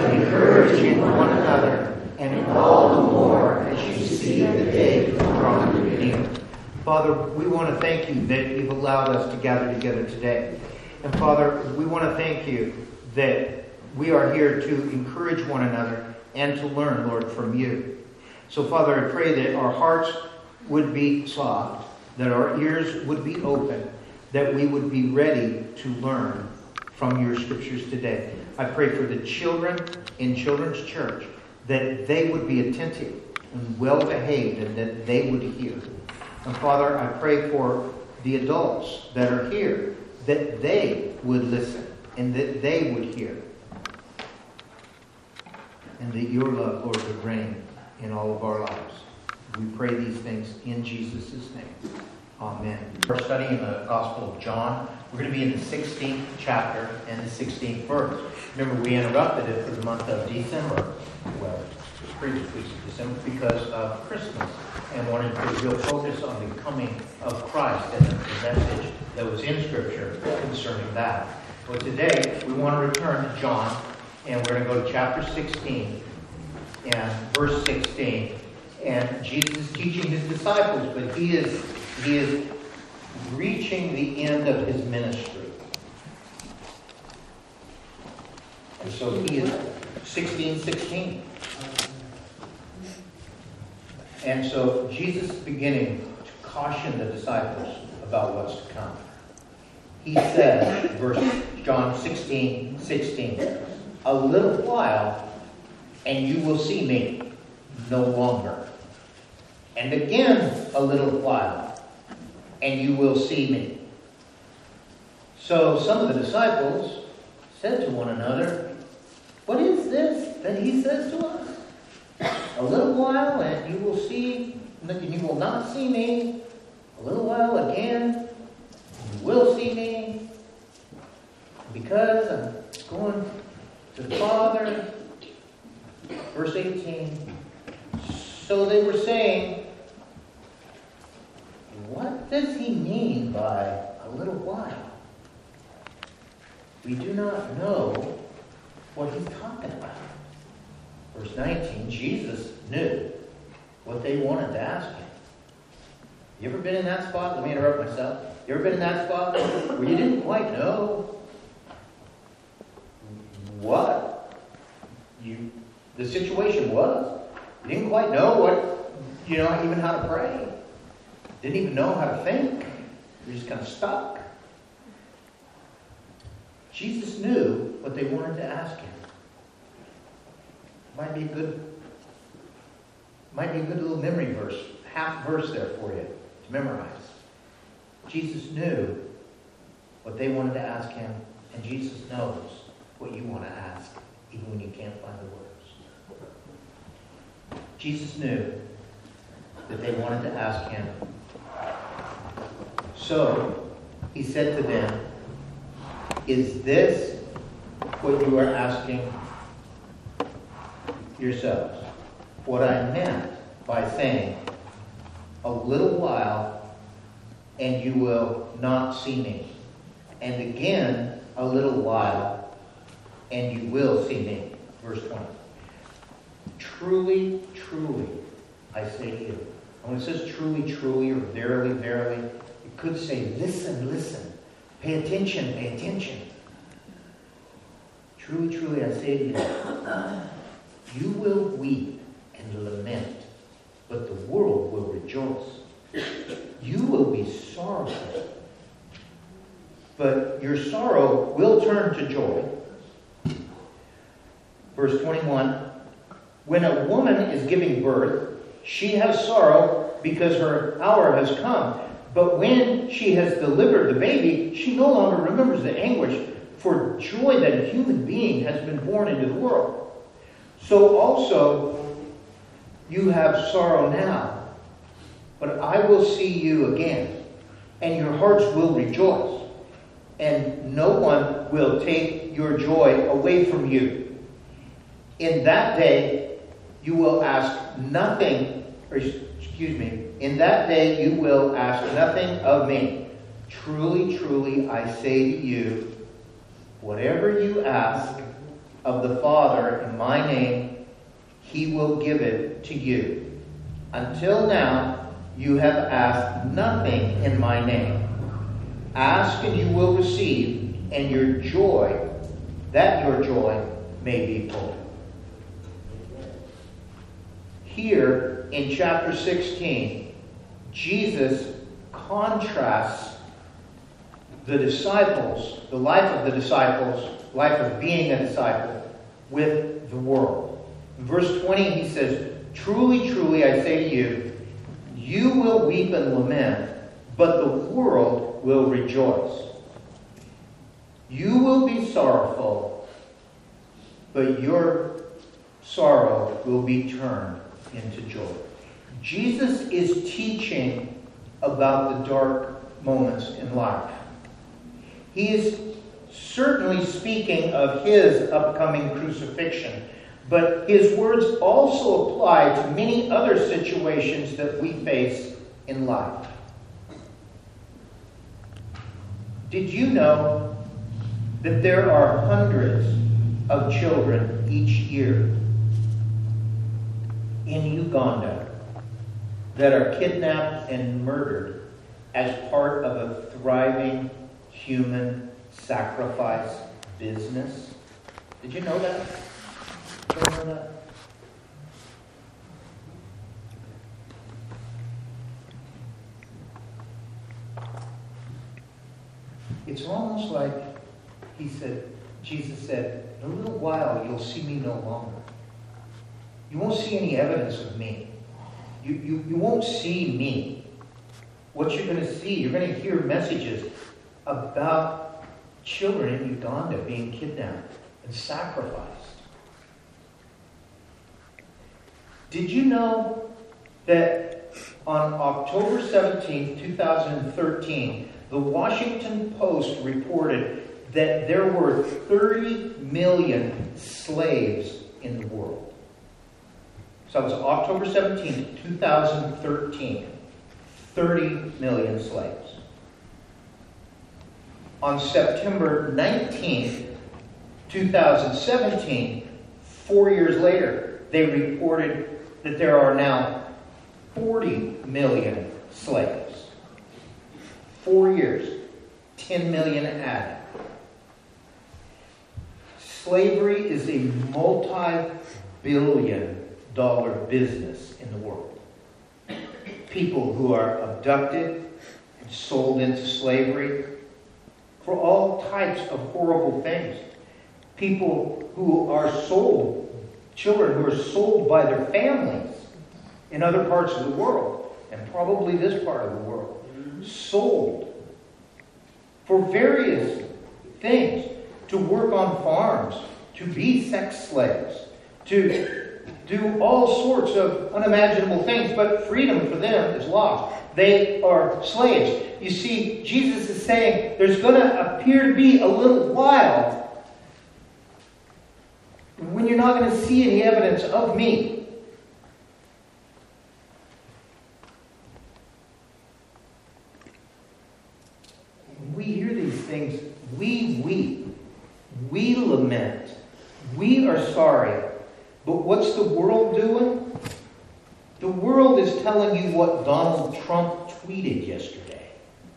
encouraging one another, and all the more as you see the day drawing near. Father, we want to thank you that you've allowed us to gather together today. And Father, we want to thank you that we are here to encourage one another and to learn, Lord, from you. So Father, I pray that our hearts would be soft, that our ears would be open, that we would be ready to learn from your scriptures today. I pray for the children in Children's Church, that they would be attentive and well-behaved, and that they would hear. And Father, I pray for the adults that are here, that they would listen and that they would hear. And that your love, Lord, would reign in all of our lives. We pray these things in Jesus' name. Amen. We're studying the Gospel of John. We're going to be in the 16th chapter and the 16th verse. Remember, we interrupted it for the month of December. Well, the previous weeks of December because of Christmas, and wanted to put real focus on the coming of Christ and the message that was in Scripture concerning that. But today, we want to return to John, and we're going to go to chapter 16 and verse 16. And Jesus is teaching his disciples, but he is reaching the end of his ministry. And so he is 16:16. And so Jesus is beginning to caution the disciples about what's to come. He says, John 16:16, a little while, and you will see me no longer. And again, a little while, and you will see me. So some of the disciples said to one another, what is this that he says to us? A little while, and you will see, and you will not see me. A little while again, you will see me. Because I'm going to the Father. Verse 18. So they were saying, what does he mean by a little while? We do not know what he's talking about. Verse 19, Jesus knew what they wanted to ask him. You ever been in that spot? Let me interrupt myself. You ever been in that spot where you didn't quite know what the situation was? You didn't quite know even how to pray. Didn't even know how to think. You're just kind of stuck. Jesus knew what they wanted to ask him. Might be a good little memory verse, half verse there for you to memorize. Jesus knew what they wanted to ask him, and Jesus knows what you want to ask, even when you can't find the words. Jesus knew that they wanted to ask him. So he said to them, is this what you are asking yourselves? What I meant by saying, a little while, and you will not see me. And again, a little while, and you will see me. Verse 20. Truly, truly, I say to you. And when it says truly, truly, or verily, verily, it could say listen, listen. Pay attention, pay attention. Truly, truly, I say to you, you will weep and lament, but the world will rejoice. You will be sorrowful, but your sorrow will turn to joy. Verse 21, when a woman is giving birth, she has sorrow because her hour has come. But when she has delivered the baby, she no longer remembers the anguish for joy that a human being has been born into the world. So also you have sorrow now, but I will see you again, and your hearts will rejoice, and no one will take your joy away from you. In that day you will ask nothing, in that day you will ask nothing of me. Truly, truly, I say to you, whatever you ask of the Father in my name, he will give it to you. Until now, you have asked nothing in my name. Ask and you will receive, and your joy may be full. Here in chapter 16, Jesus contrasts the disciples, the life of the disciples, life of being a disciple, with the world. In verse 20, he says, "Truly, truly, I say to you, you will weep and lament, but the world will rejoice. You will be sorrowful, but your sorrow will be turned into joy." Jesus is teaching about the dark moments in life. He is certainly speaking of his upcoming crucifixion, but his words also apply to many other situations that we face in life. Did you know that there are hundreds of children each year in Uganda that are kidnapped and murdered as part of a thriving human sacrifice business? Did you know that? Don't know that? It's almost like Jesus said, in a little while you'll see me no longer. You won't see any evidence of me. You won't see me. What you're going to see, you're going to hear messages about children in Uganda being kidnapped and sacrificed. Did you know that on October 17, 2013, the Washington Post reported that there were 30 million slaves in the world? So it was October 17, 2013. 30 million slaves. On September 19, 2017, 4 years later, they reported that there are now 40 million slaves. 4 years, 10 million added. Slavery is a multi-billion-dollar business in the world. People who are abducted and sold into slavery for all types of horrible things. People who are sold, children who are sold by their families in other parts of the world, and probably this part of the world, sold for various things, to work on farms, to be sex slaves, to do all sorts of unimaginable things, but freedom for them is lost. They are slaves. You see, Jesus is saying there's going to appear to be a little while when you're not going to see any evidence of me. When we hear these things, we weep, we lament, we are sorry. But what's the world doing? The world is telling you what Donald Trump tweeted yesterday.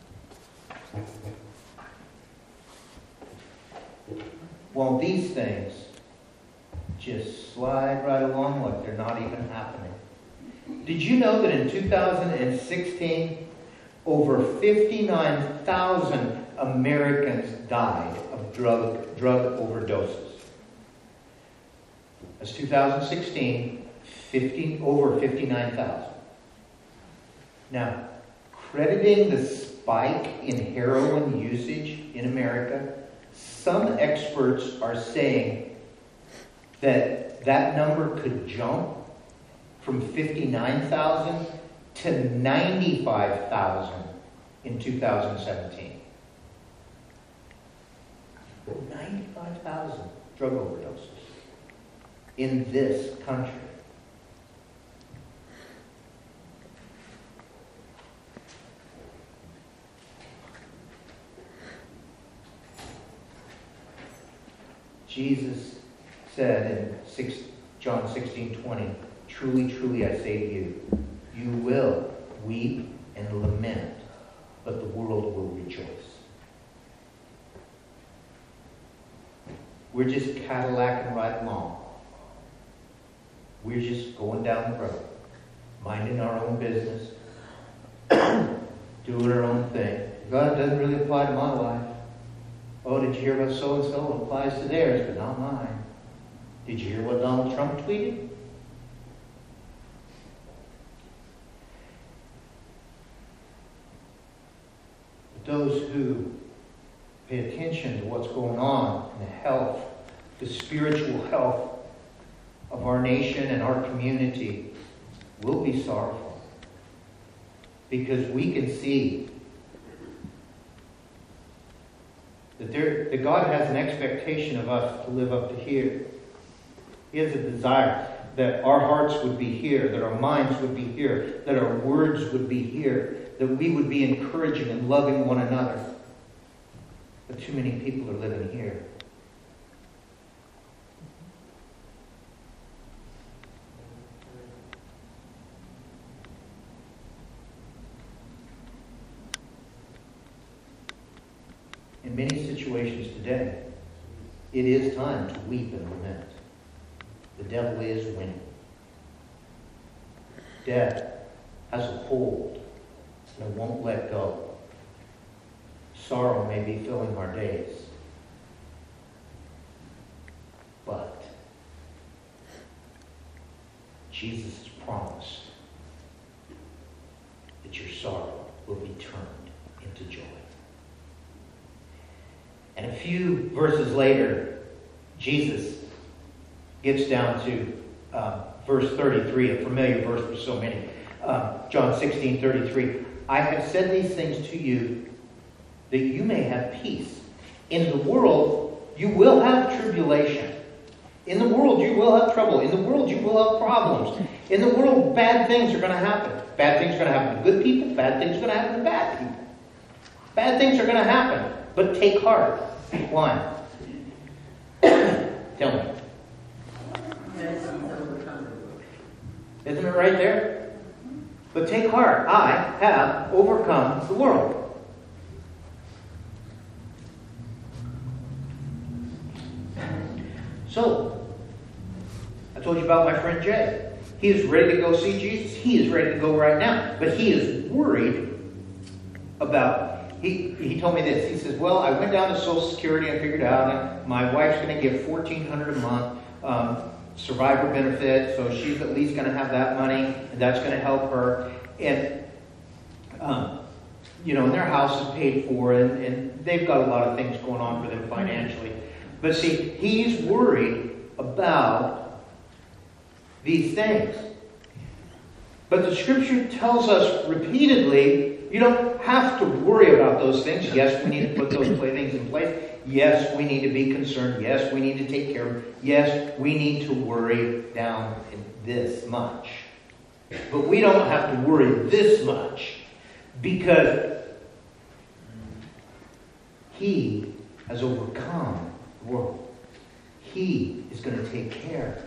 Well, these things just slide right along like they're not even happening. Did you know that in 2016, over 59,000 Americans died of drug overdoses? That's 2016, over 59,000. Now, crediting the spike in heroin usage in America, some experts are saying that number could jump from 59,000 to 95,000 in 2017. 95,000 drug overdoses in this country. Jesus said in John 16:20, "Truly, truly, I say to you, you will weep and lament, but the world will rejoice." We're just Cadillacing right along. We're just going down the road, minding our own business, doing our own thing. God doesn't really apply to my life. Oh, did you hear about so-and-so? It applies to theirs, but not mine. Did you hear what Donald Trump tweeted? But those who pay attention to what's going on in the health, the spiritual health of our nation and our community will be sorrowful. Because we can see that God has an expectation of us to live up to here. He has a desire that our hearts would be here, that our minds would be here, that our words would be here, that we would be encouraging and loving one another. But too many people are living here. In many situations today, it is time to weep and lament. The devil is winning. Death has a hold and it won't let go. Sorrow may be filling our days, but Jesus has promised that your sorrow will be turned into joy. And a few verses later, Jesus gets down to verse 33, a familiar verse for so many. John 16:33. "I have said these things to you that you may have peace. In the world, you will have tribulation. In the world, you will have trouble. In the world, you will have problems. In the world, bad things are going to happen. Bad things are going to happen to good people. Bad things are going to happen to bad people. Bad things are going to happen. But take heart." Why? Tell me. Isn't it right there? But take heart. I have overcome the world. So, I told you about my friend Jay. He is ready to go see Jesus. He is ready to go right now. But he is worried about... He told me this. He says, "Well, I went down to Social Security and figured out that my wife's going to give $1,400 a month survivor benefit, so she's at least going to have that money, and that's going to help her. And, and their house is paid for, and they've got a lot of things going on for them financially. But see, he's worried about these things. But the Scripture tells us repeatedly, you don't have to worry about those things. Yes, we need to put those things in place. Yes, we need to be concerned. Yes, we need to take care of it. Yes, we need to worry down this much. But we don't have to worry this much because He has overcome the world. He is going to take care.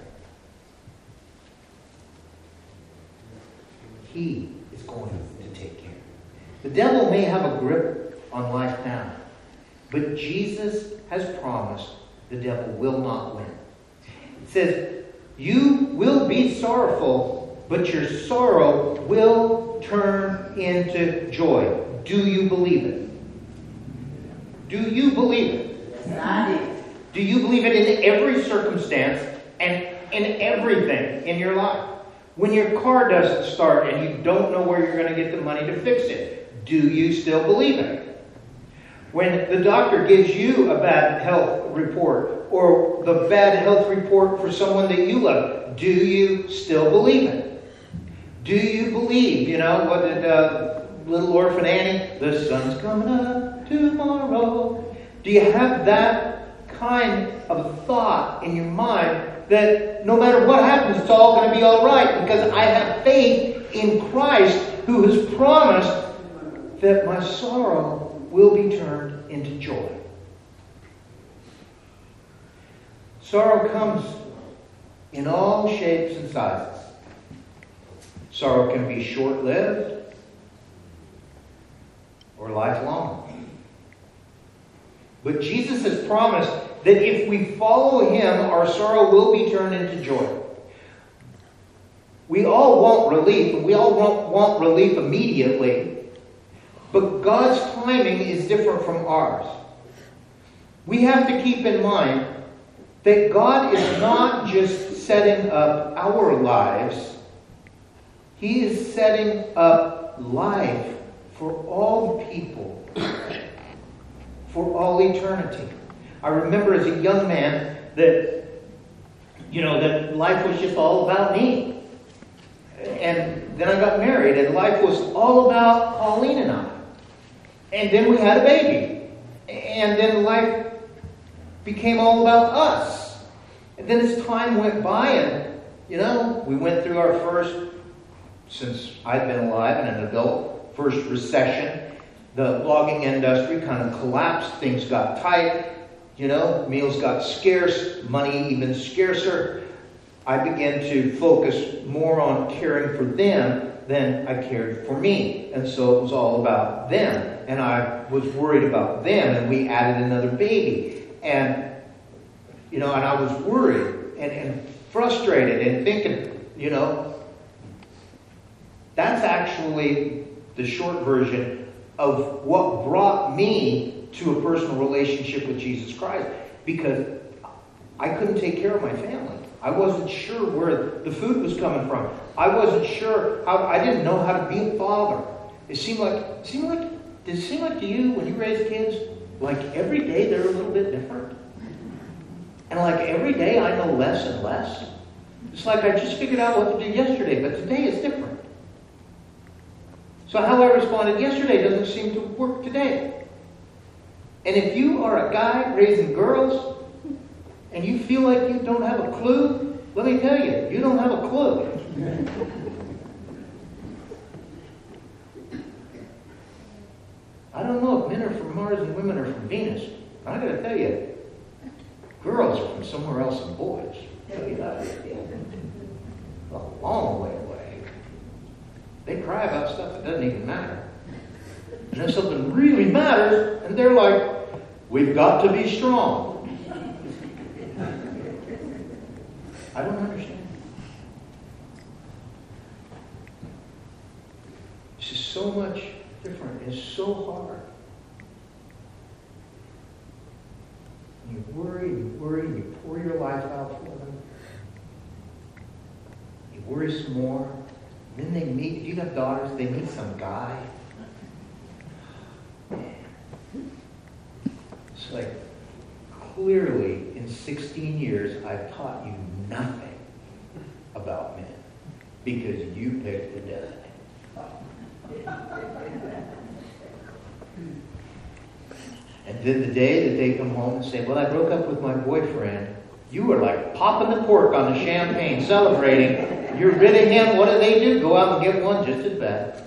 He is going to take care. The devil may have a grip on life now, but Jesus has promised the devil will not win. It says, "You will be sorrowful, but your sorrow will turn into joy." Do you believe it? Do you believe it? Yes, I do. Do you believe it in every circumstance and in everything in your life? When your car doesn't start and you don't know where you're going to get the money to fix it, do you still believe it? When the doctor gives you a bad health report or the bad health report for someone that you love, do you still believe it? Do you believe, what did little orphan Annie, the sun's coming up tomorrow? Do you have that kind of thought in your mind that no matter what happens, it's all going to be all right because I have faith in Christ who has promised that my sorrow will be turned into joy? Sorrow comes in all shapes and sizes. Sorrow can be short-lived or lifelong. But Jesus has promised that if we follow him, our sorrow will be turned into joy. We all want relief, and we all want relief immediately. But God's timing is different from ours. We have to keep in mind that God is not just setting up our lives. He is setting up life for all people, for all eternity. I remember as a young man that life was just all about me. And then I got married, and life was all about Pauline and I. And then we had a baby. And then life became all about us. And then as time went by, and, we went through our first, since I'd been alive and an adult, first recession. The logging industry kind of collapsed. Things got tight. Meals got scarce. Money even scarcer. I began to focus more on caring for them than I cared for me. And so it was all about them. And I was worried about them. And we added another baby. And, and I was worried and frustrated and thinking, that's actually the short version of what brought me to a personal relationship with Jesus Christ. Because I couldn't take care of my family. I wasn't sure where the food was coming from. I wasn't sure I didn't know how to be a father. Did it seem like to you when you raise kids, like every day they're a little bit different? And like every day I know less and less. It's like I just figured out what to do yesterday, but today is different. So how I responded yesterday doesn't seem to work today. And if you are a guy raising girls, and you feel like you don't have a clue, let me tell you, you don't have a clue. I don't know if men are from Mars and women are from Venus. I got to tell you, girls are from somewhere else than boys. I'll tell you that. A long way away. They cry about stuff that doesn't even matter. And then something really matters, and they're like, we've got to be strong. I don't understand. This is so much different. It's so hard. You worry, you pour your life out for them. You worry some more. Then they meet, if you have daughters, they meet some guy. It's like, clearly, in 16 years, I've taught you nothing about men because you picked the devil. And then the day that they come home and say, well, I broke up with my boyfriend, you were like popping the cork on the champagne, celebrating. You're rid of him. What do? Go out and get one just as bad.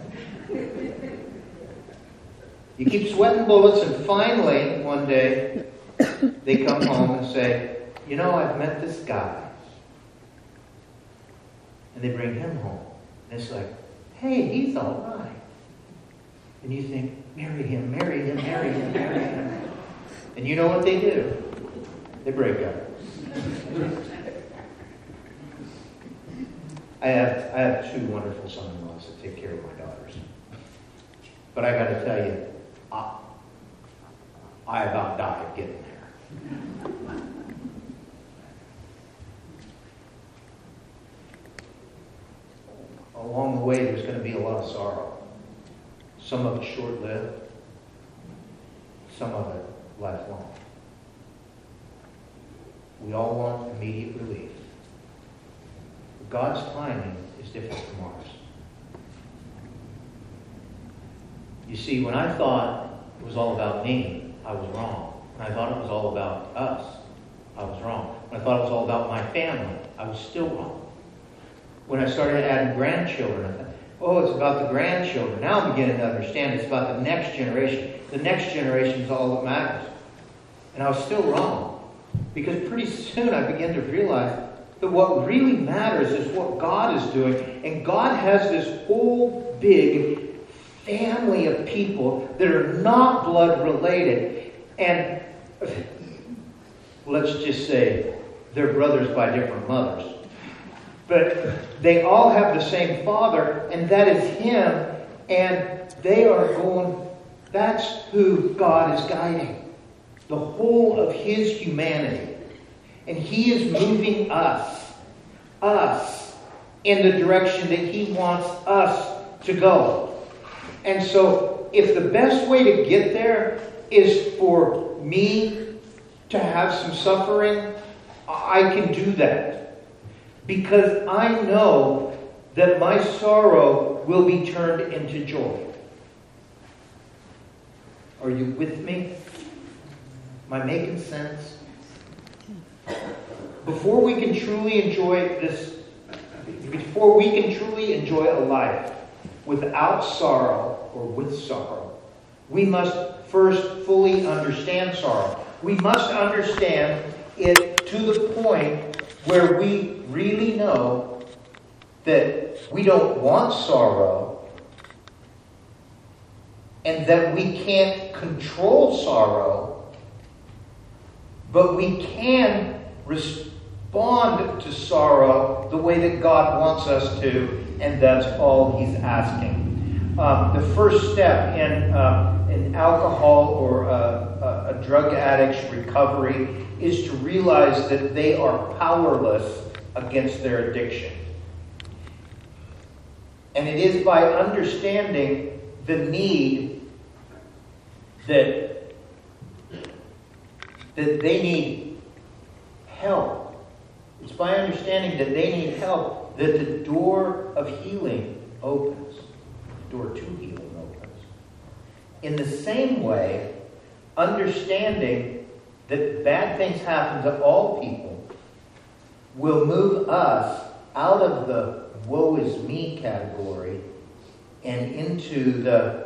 You keep sweating bullets, and finally, one day, they come home and say, I've met this guy. And they bring him home. And it's like, hey, he's all right. And you think, marry him, marry him, marry him, marry him. And you know what they do? They break up. I have two wonderful son-in-laws that take care of my daughters. But I got to tell you, I about died getting there. Along the way, there's going to be a lot of sorrow. Some of it short-lived. Some of it lifelong. We all want immediate relief. But God's timing is different from ours. You see, when I thought it was all about me, I was wrong. When I thought it was all about us, I was wrong. When I thought it was all about my family, I was still wrong. When I started adding grandchildren, I thought, it's about the grandchildren. Now I'm beginning to understand it's about the next generation. The next generation is all that matters. And I was still wrong. Because pretty soon I began to realize that what really matters is what God is doing. And God has this whole big family of people that are not blood related. And let's just say they're brothers by different mothers. But they all have the same Father, and that is Him. And they are going, that's who God is guiding. The whole of His humanity. And He is moving us, in the direction that He wants us to go. And so, if the best way to get there is for me to have some suffering, I can do that. Because I know that my sorrow will be turned into joy. Are you with me? Am I making sense? Before we can truly enjoy a life without sorrow or with sorrow, we must first fully understand sorrow. We must understand it to the point where we really know that we don't want sorrow and that we can't control sorrow, but we can respond to sorrow the way that God wants us to, and that's all He's asking. The first step in alcohol or a drug addict's recovery is to realize that they are powerless against their addiction. And it is by understanding the need that they need help. It's by understanding that they need help that the door of healing opens. The door to healing opens. In the same way, understanding that bad things happen to all people will move us out of the woe is me category and into the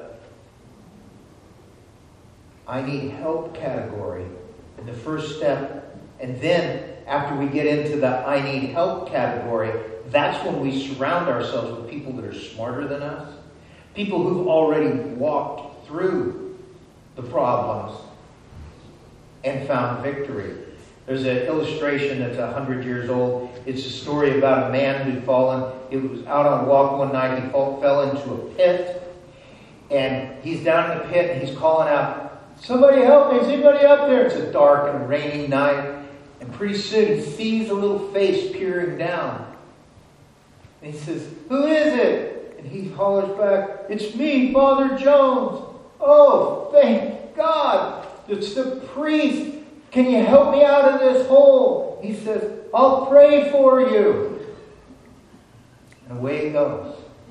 I need help category. And the first step, and then after we get into the I need help category, that's when we surround ourselves with people that are smarter than us. People who've already walked through the problems and found victory. There's an illustration that's 100 years old. It's a story about a man who'd fallen. He was out on a walk one night. He fell into a pit. And he's down in the pit and he's calling out, "Somebody help me, is anybody up there?" It's a dark and rainy night. And pretty soon he sees a little face peering down. And he says, "Who is it?" And he hollers back, "It's me, Father Jones." "Oh, thank God. It's the priest. Can you help me out of this hole?" He says, "I'll pray for you." And away he goes.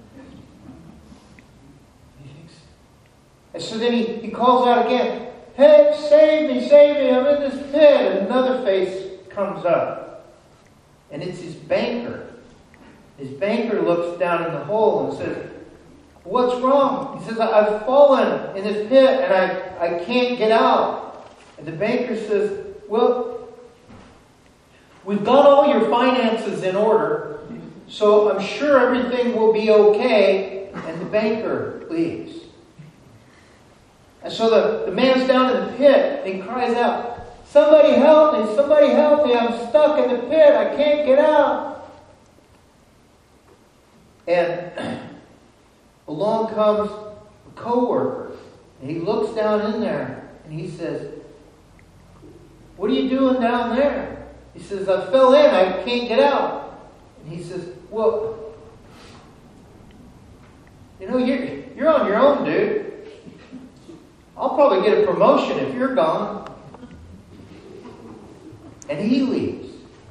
And so then he calls out again, "Hey, save me, I'm in this pit." And another face comes up. And it's his banker. His banker looks down in the hole and says, "What's wrong?" He says, "I've fallen in this pit and I can't get out." And the banker says, "Well, we've got all your finances in order, so I'm sure everything will be okay." And the banker leaves. And so the man's down in the pit and he cries out, "Somebody help me, I'm stuck in the pit, I can't get out." And along comes a co-worker and he looks down in there and he says, "What are you doing down there?" He says, "I fell in, I can't get out." And he says, "Well, you're on your own, dude. I'll probably get a promotion if you're gone." And he leaves.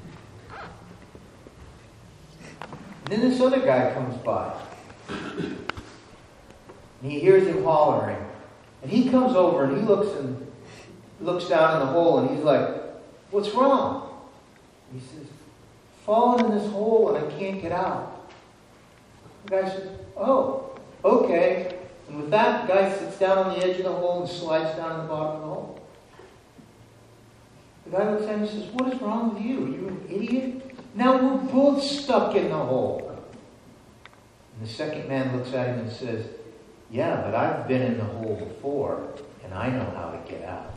And then this other guy comes by. And he hears him hollering. And he comes over and he looks down in the hole and he's like, "What's wrong?" He says, "Fallen in this hole and I can't get out." The guy says, "Oh, okay." And with that, the guy sits down on the edge of the hole and slides down in the bottom of the hole. The guy looks at him and says, what is wrong with you? Are you an idiot? Now we're both stuck in the hole. And the second man looks at him and says, yeah, but I've been in the hole before, and I know how to get out.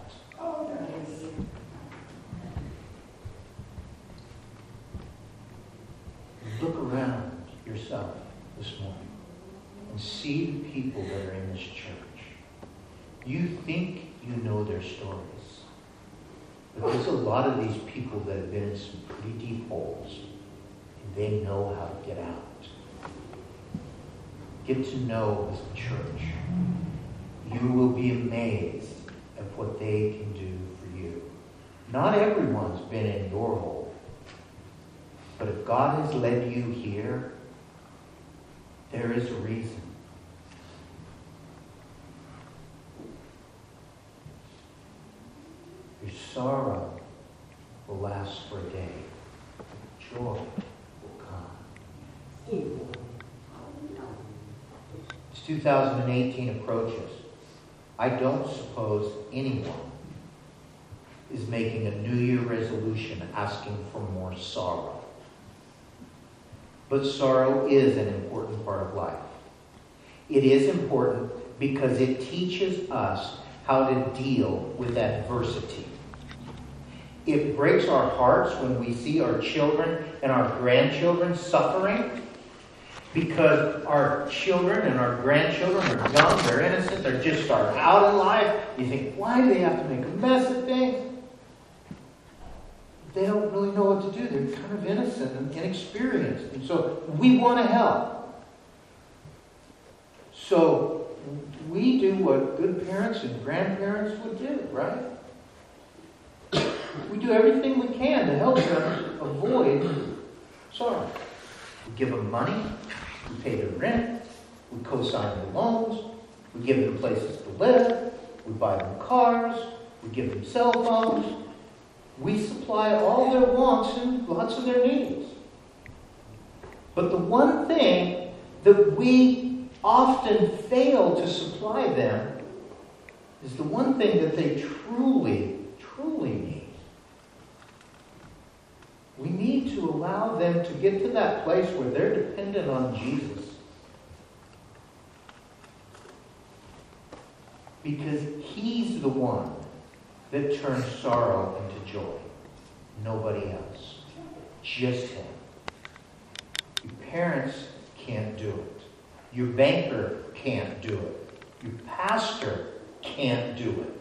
Look around yourself this morning and see the people that are in this church. You think you know their stories. But there's a lot of these people that have been in some pretty deep holes, and they know how to get out. Get to know this church. You will be amazed at what they can do for you. Not everyone's been in your hole. But if God has led you here, there is a reason. Your sorrow will last for a day. Joy will come. As 2018 approaches, I don't suppose anyone is making a New Year resolution asking for more sorrow. But sorrow is an important part of life. It is important because it teaches us how to deal with adversity. It breaks our hearts when we see our children and our grandchildren suffering, because our children and our grandchildren are young, they're innocent, they're just starting out in life. You think, why do they have to make a mess of things? They don't really know what to do. They're kind of innocent and inexperienced. And so we want to help. So we do what good parents and grandparents would do, right? We do everything we can to help them avoid sorrow. We give them money. We pay their rent. We co-sign their loans. We give them places to live. We buy them cars. We give them cell phones. We supply all their wants and lots of their needs. But the one thing that we often fail to supply them is the one thing that they truly, truly need. We need to allow them to get to that place where they're dependent on Jesus. Because He's the one that turns sorrow into joy. Nobody else. Just Him. Your parents can't do it. Your banker can't do it. Your pastor can't do it.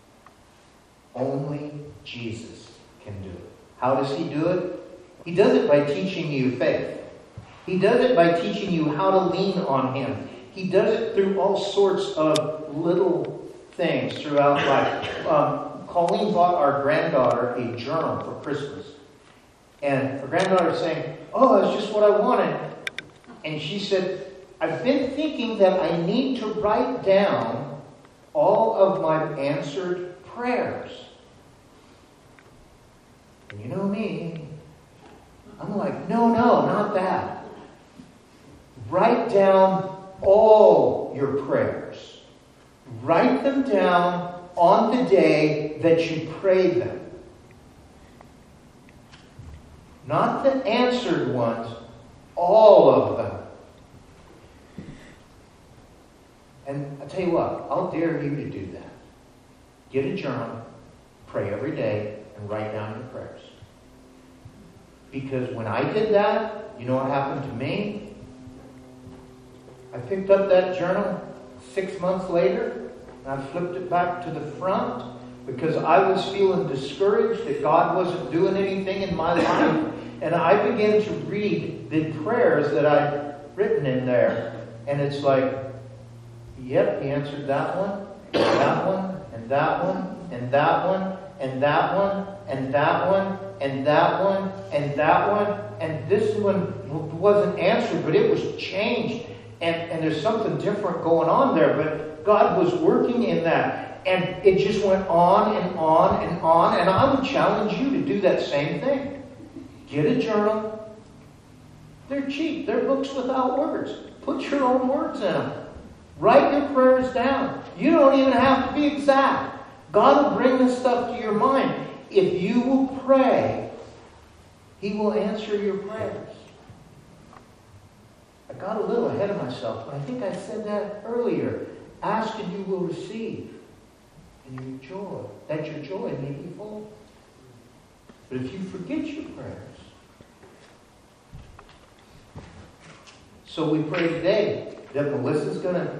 Only Jesus can do it. How does He do it? He does it by teaching you faith. He does it by teaching you how to lean on Him. He does it through all sorts of little things throughout life. Colleen bought our granddaughter a journal for Christmas. And her granddaughter was saying, oh, that's just what I wanted. And she said, I've been thinking that I need to write down all of my answered prayers. And you know me, I'm like, no, not that. Write down all your prayers. Write them down on the day that you prayed them. Not the answered ones, all of them. And I'll tell you what, I'll dare you to do that. Get a journal, pray every day, and write down your prayers. Because when I did that, you know what happened to me? I picked up that journal 6 months later, and I flipped it back to the front because I was feeling discouraged that God wasn't doing anything in my life. And I began to read the prayers that I'd written in there. And it's like, yep, He answered that one, and that one, and that one, and that one, and that one, and that one, and that one, and that one. And this one wasn't answered, but it was changed. And there's something different going on there. But God was working in that. And it just went on and on and on. And I would challenge you to do that same thing. Get a journal. They're cheap. They're books without words. Put your own words in them. Write your prayers down. You don't even have to be exact. God will bring this stuff to your mind. if you will pray, He will answer your prayers. I got a little ahead of myself, but I think I said that earlier. Ask and you will receive. And your joy, that your joy may be full. But if you forget your prayers. So we pray today that Melissa's going to,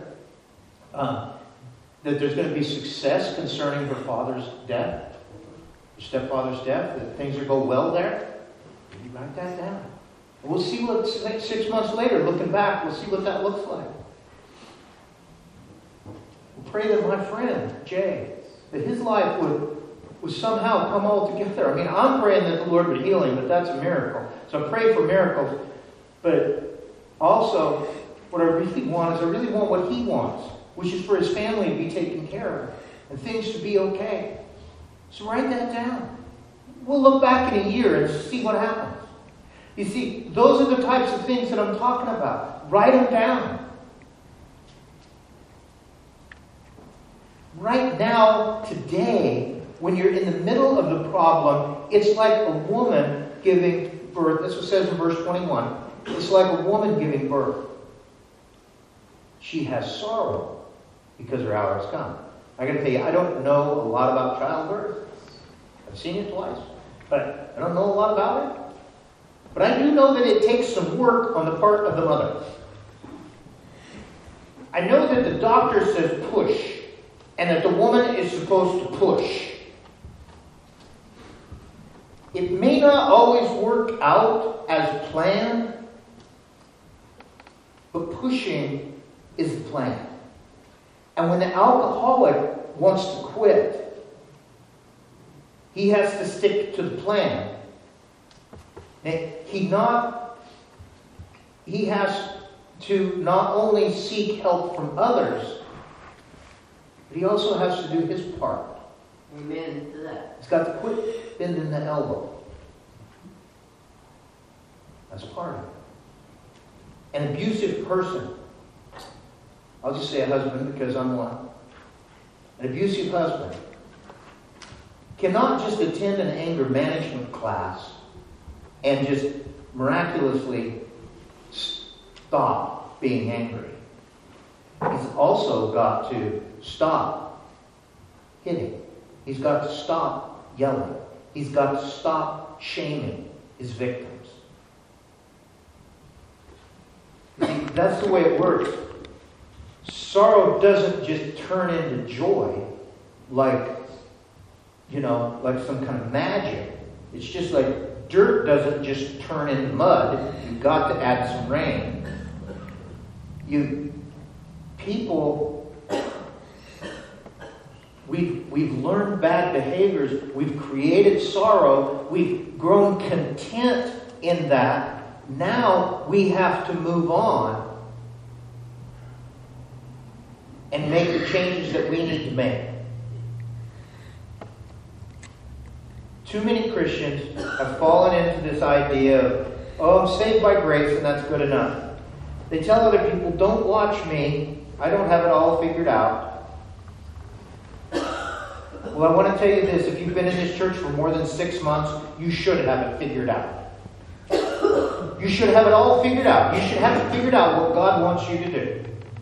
that there's going to be success concerning her father's death, her stepfather's death, that things will go well there. You write that down. And we'll see what, 6 months later, looking back, we'll see what that looks like. We'll pray that my friend, Jay, that his life would somehow come all together. I mean, I'm praying that the Lord would heal him, but that's a miracle. So I pray for miracles. But also, what I really want is I really want what he wants, which is for his family to be taken care of and things to be okay. So write that down. We'll look back in a year and see what happens. You see, those are the types of things that I'm talking about. Write them down. Right now, today, when you're in the middle of the problem, it's like a woman giving birth. That's what it says in verse 21. It's like a woman giving birth. She has sorrow because her hour has come. I got to tell you, I don't know a lot about childbirth. I've seen it twice, but I don't know a lot about it. But I do know that it takes some work on the part of the mother. I know that the doctor says push, and that the woman is supposed to push. It may not always work out as planned, but pushing is the plan. And when the alcoholic wants to quit, he has to stick to the plan. He has to not only seek help from others, but he also has to do his part. Amen to that. He's got to quit bending the elbow. That's part of it. An abusive person, I'll just say a husband because I'm one. An abusive husband cannot just attend an anger management class and just miraculously stop being angry. He's also got to stop hitting. He's got to stop yelling. He's got to stop shaming his victims. See, that's the way it works. Sorrow doesn't just turn into joy like some kind of magic. It's just like dirt doesn't just turn into mud. You've got to add some rain. We've learned bad behaviors. We've created sorrow. We've grown content in that. Now we have to move on and make the changes that we need to make. Too many Christians have fallen into this idea of, I'm saved by grace and that's good enough. They tell other people, don't watch me. I don't have it all figured out. Well, I want to tell you this. If you've been in this church for more than 6 months, you should have it figured out. You should have it all figured out. You should have it figured out what God wants you to do.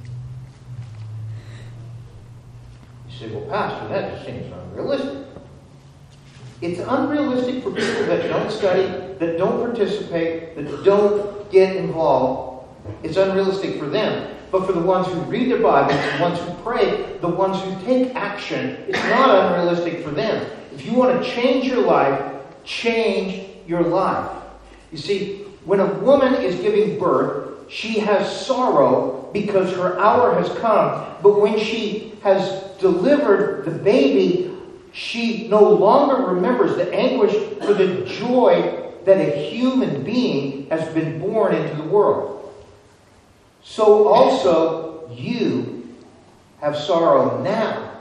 You say, well, Pastor, that just seems unrealistic. It's unrealistic for people that don't study, that don't participate, that don't get involved. It's unrealistic for them. But for the ones who read their Bibles, the ones who pray, the ones who take action, it's not unrealistic for them. If you want to change your life, change your life. You see, when a woman is giving birth, she has sorrow because her hour has come. But when she has delivered the baby, she no longer remembers the anguish for the joy that a human being has been born into the world. So also you have sorrow now.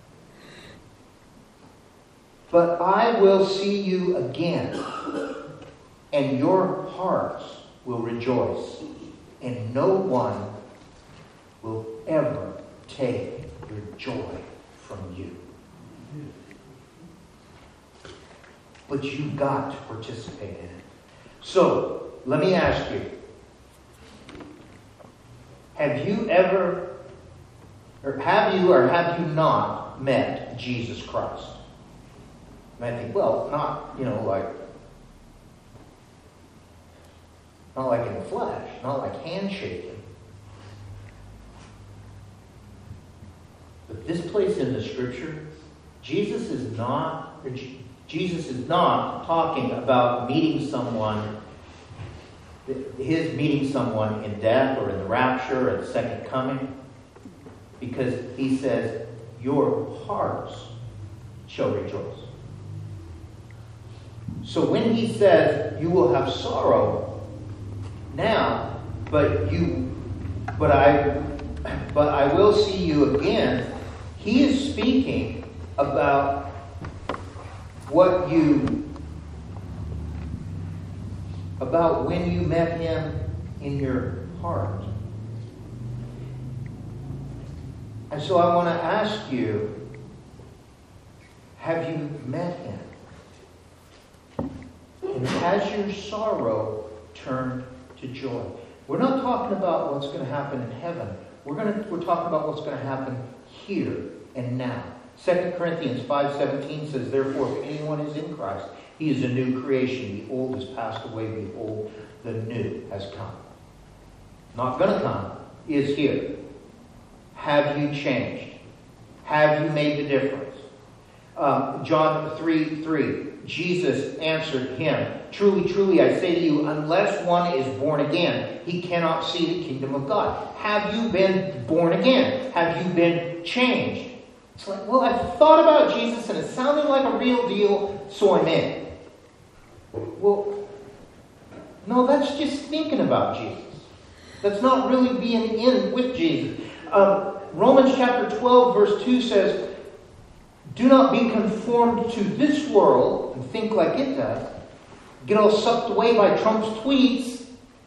But I will see you again, and your hearts will rejoice, and no one will ever take your joy from you. but you've got to participate in it. So, let me ask you, have you not met Jesus Christ? And I think, well, not like in the flesh, not like handshaking. But this place in the Scripture, Jesus is not talking about meeting someone, his meeting someone in death or in the rapture or at the second coming. Because he says, your hearts shall rejoice. So when he says, you will have sorrow now, but I will see you again, he is speaking about about when you met him in your heart. And so I want to ask you, have you met him? And has your sorrow turned to joy? We're not talking about what's going to happen in heaven. We're talking about what's going to happen here and now. 2 Corinthians 5:17 says, therefore, if anyone is in Christ, he is a new creation. The old has passed away. Behold, the new has come. Not going to come, is here. Have you changed? Have you made the difference? John 3:3, Jesus answered him, truly, truly, I say to you, unless one is born again, he cannot see the kingdom of God. Have you been born again? Have you been changed? It's like, well, I've thought about Jesus and it sounded like a real deal, so I'm in. Well, no, that's just thinking about Jesus. That's not really being in with Jesus. Romans chapter 12, verse 2 says, do not be conformed to this world and think like it does. Get all sucked away by Trump's tweets.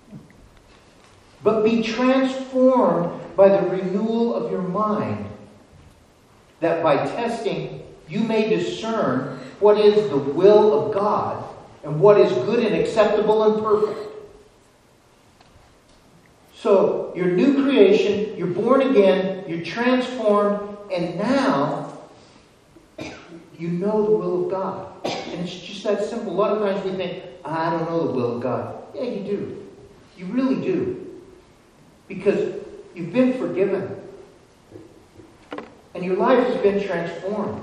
But be transformed by the renewal of your mind, that by testing you may discern what is the will of God and what is good and acceptable and perfect. So, you're new creation, you're born again, you're transformed, and now you know the will of God. And it's just that simple. A lot of times we think, I don't know the will of God. Yeah, you do. You really do. Because you've been forgiven. And your life has been transformed.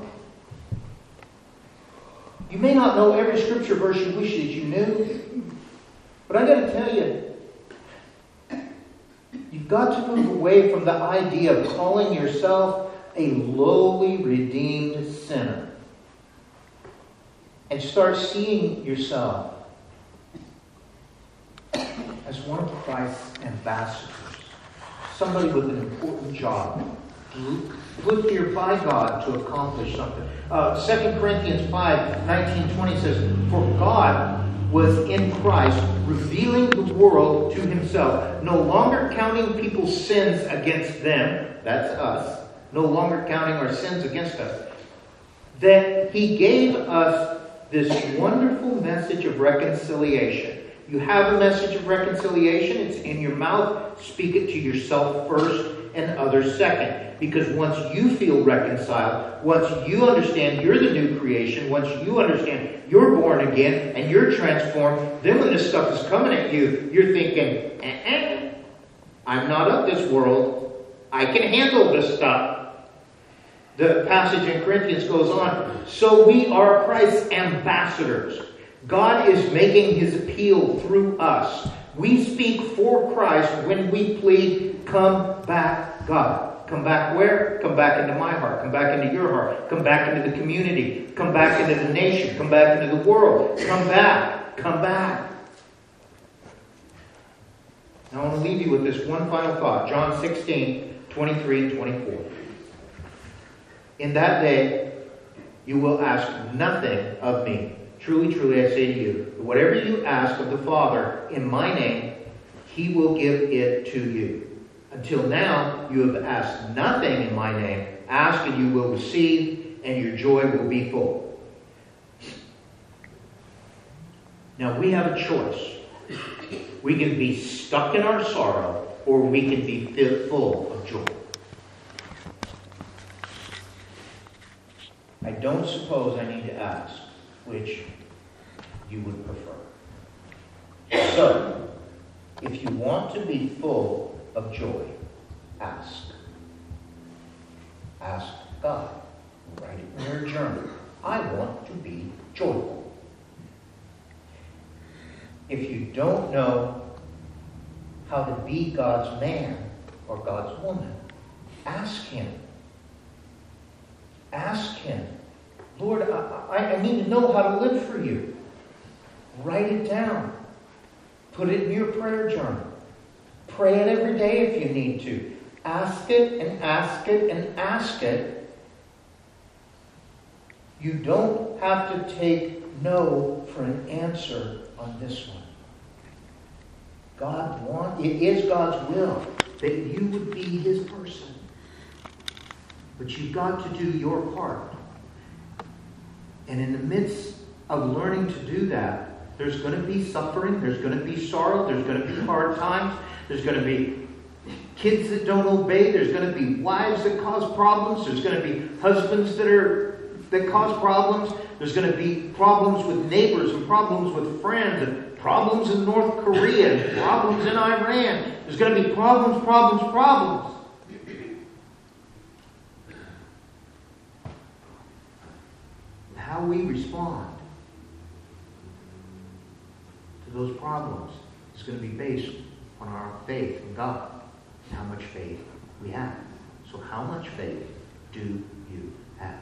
You may not know every scripture verse you wish that you knew. But I got to tell you, you've got to move away from the idea of calling yourself a lowly, redeemed sinner. And start seeing yourself as one of Christ's ambassadors. Somebody with an important job. Put here by God to accomplish something. 2 Corinthians 5:19-20 says, for God was in Christ, revealing the world to himself, no longer counting people's sins against them, that's us, no longer counting our sins against us, that he gave us this wonderful message of reconciliation. You have a message of reconciliation, it's in your mouth, speak it to yourself first and others second. Because once you feel reconciled, once you understand you're the new creation, once you understand you're born again and you're transformed, then when this stuff is coming at you, you're thinking, I'm not of this world. I can handle this stuff. The passage in Corinthians goes on, so we are Christ's ambassadors. God is making his appeal through us. We speak for Christ when we plead, come back, God. Come back where? Come back into my heart. Come back into your heart. Come back into the community. Come back into the nation. Come back into the world. Come back. Come back. Now I want to leave you with this one final thought. John 16:23-24. In that day, you will ask nothing of me. Truly, truly, I say to you, whatever you ask of the Father in my name, he will give it to you. Until now, you have asked nothing in my name. Ask and you will receive, and your joy will be full. Now we have a choice. We can be stuck in our sorrow, or we can be full of joy. I don't suppose I need to ask which you would prefer. So, if you want to be full of joy, ask. Ask God. Write it in your journal. I want to be joyful. If you don't know how to be God's man or God's woman, ask Him. Ask Him. Lord, I need to know how to live for you. Write it down. Put it in your prayer journal. Pray it every day if you need to. Ask it and ask it and ask it. You don't have to take no for an answer on this one. It is God's will that you would be His person. But you've got to do your part. And in the midst of learning to do that, there's going to be suffering, there's going to be sorrow, there's going to be hard times, there's going to be kids that don't obey, there's going to be wives that cause problems, there's going to be husbands that cause problems, there's going to be problems with neighbors and problems with friends and problems in North Korea and problems in Iran. There's going to be problems. How we respond to those problems is going to be based on our faith in God and how much faith we have. So how much faith do you have?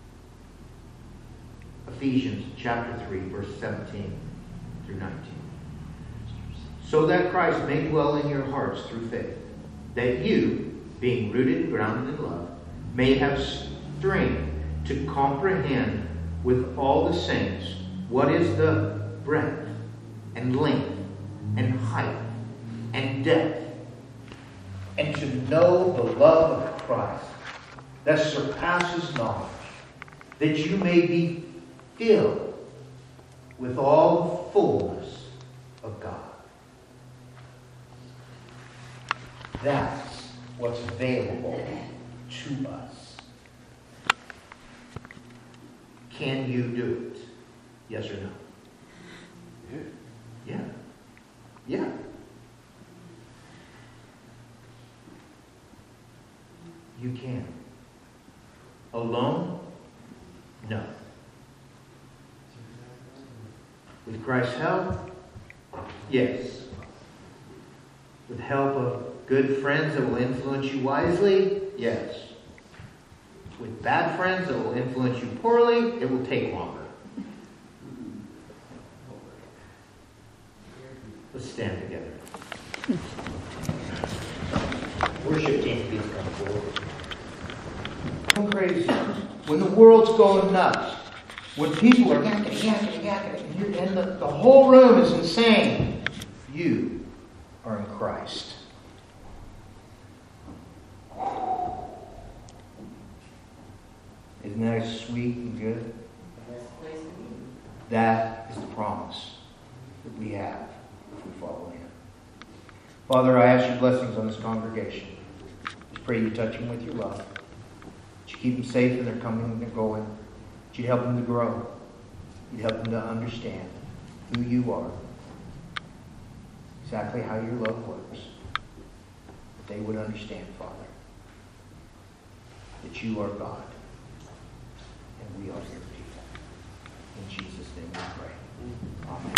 Ephesians chapter 3, verse 17 through 19. So that Christ may dwell in your hearts through faith, that you, being rooted and grounded in love, may have strength to comprehend with all the saints what is the breadth and length and height and depth, and to know the love of Christ that surpasses knowledge, that you may be filled with all the fullness of God. That's what's available to us. Can you do it? Yes or no? Yeah. You can. Alone? No. With Christ's help? Yes. With the help of good friends that will influence you wisely? Yes. With bad friends that will influence you poorly? It will take longer. Let's stand together. Worship team, please come forward. Going crazy. When the world's going nuts. When people are yakking, and the whole room is insane. You are in Christ. Isn't that sweet and good? That is the promise that we have if we follow Him. Father, I ask your blessings on this congregation. Just pray you touch them with your love. That you keep them safe in their coming and their going. That you help them to grow. You help them to understand who you are. Exactly how your love works. That they would understand, Father, that you are God. And we are your people. In Jesus' name we pray. Amen.